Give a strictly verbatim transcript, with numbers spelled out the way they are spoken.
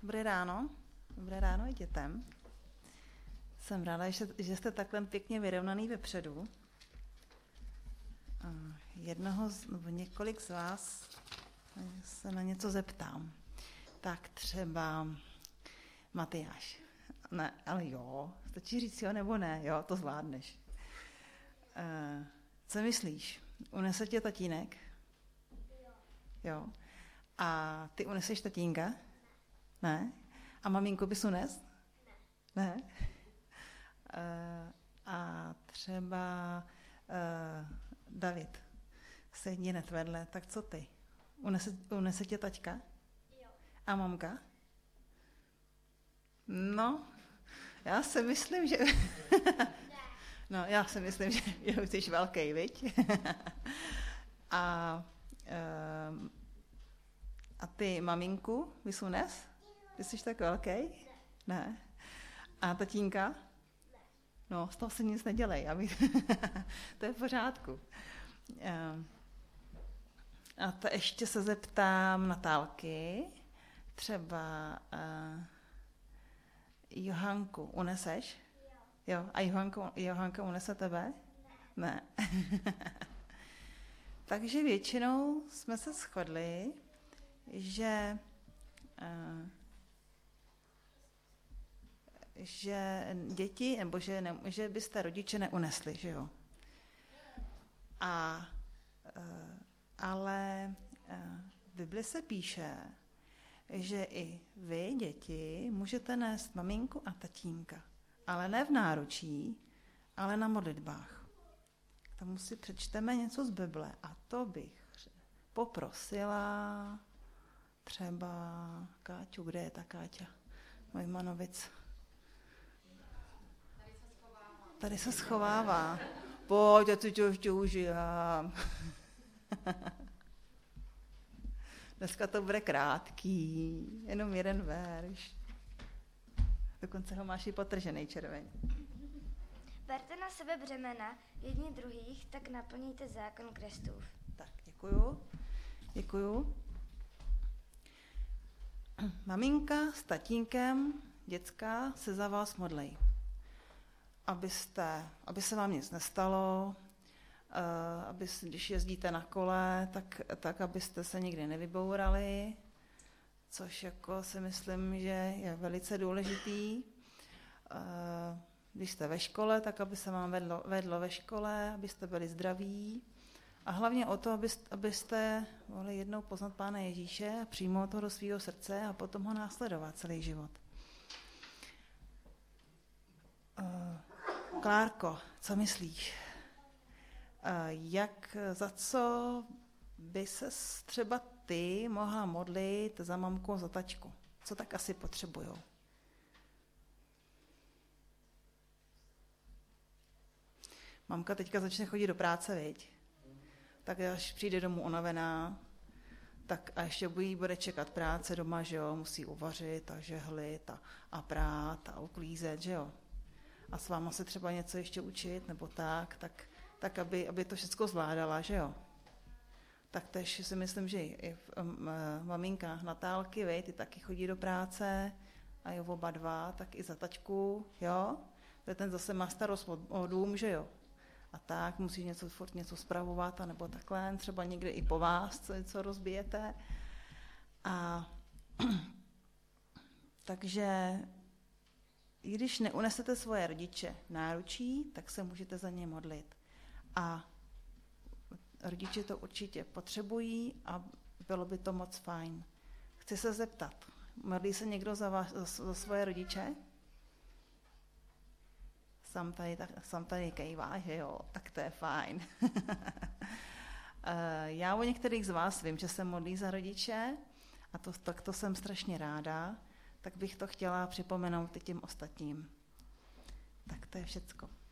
Dobré ráno. Dobré ráno i dětem. Jsem ráda, že, že jste takhle pěkně vyrovnaný vepředu. Jednoho z, nebo několik z vás se na něco zeptám. Tak třeba Matyáš. Ne, ale jo, stačí říct jo nebo ne, jo, to zvládneš. Uh, co myslíš? Unese tě tatínek? Jo. Jo. A ty uneseš tatínka? Ne. A maminku bys unes? Ne. Ne? Uh, a třeba uh, David, sedí hned vedle, tak co ty? Unese, unese tě taťka? Jo. A mamka? No, já si myslím, že... no, já si myslím, že už jsi velký, viď? a, um, a ty maminku bys unes? Ty jsi tak velký? Ne. Ne. A tatínka? Ne. No, z toho se nic nedělej, aby... to je v pořádku. Um, a to ještě se zeptám Natálky. Třeba uh, Johanku uneseš? Jo. Jo. A Johanku, Johanka unese tebe? Ne. Ne. Takže většinou jsme se shodli, že uh, že děti, nebo že, ne, že byste rodiče neunesli, že jo. A, uh, ale uh, v Bibli se píše, že i vy, děti, můžete nést maminku a tatínka, ale ne v náručí, ale na modlitbách. K tomu si přečteme něco z Bible a to bych poprosila třeba Káťu, kde je ta Káťa? Vojmanovic. Tady se schovává. Pojď, já tu ještě užívám. Dneska to bude krátký, jenom jeden verš. Dokonce ho máš i potržený červený. Berte na sebe břemena jedni druhých, tak naplníte zákon Kristův. Tak, děkuju. Děkuju. Maminka s tatínkem, děcka, se za vás modlej. Abyste, aby se vám nic nestalo, uh, aby, když jezdíte na kole, tak, tak abyste se nikdy nevybourali, což jako si myslím, že je velice důležitý. Uh, když jste ve škole, tak aby se vám vedlo, vedlo ve škole, abyste byli zdraví a hlavně o to, abyste, abyste mohli jednou poznat Pána Ježíše a přijmout ho do svého srdce a potom ho následovat celý život. Uh, Klárko, co myslíš? Jak, za co by ses třeba ty mohla modlit za mamku a za tačku? Co tak asi potřebujou? Mamka teďka začne chodit do práce, viď? Tak až přijde domů unavená, tak a ještě jí bude čekat práce doma, že jo? Musí uvařit a žehlit a, a prát a uklízet, že jo? A s váma se třeba něco ještě učit, nebo tak, tak, tak aby, aby to všechno zvládala, že jo. Tak tež si myslím, že i um, maminka Natálky, vej, ty taky chodí do práce, a jo, oba dva, tak i za tačku, jo. To ten zase má starost o, o dům, že jo. A tak musí něco, furt něco spravovat, anebo takhle, třeba někde i po vás, co, co rozbijete. A takže i když neunesete svoje rodiče náručí, tak se můžete za ně modlit. A rodiče to určitě potřebují a bylo by to moc fajn. Chci se zeptat, modlí se někdo za, vás, za, za svoje rodiče? Sam tady, tak, sam tady kejvá, že jo, tak to je fajn. Já o některých z vás vím, že se modlí za rodiče a to, tak to jsem strašně ráda. Tak bych to chtěla připomenout i těm ostatním. Tak to je všecko.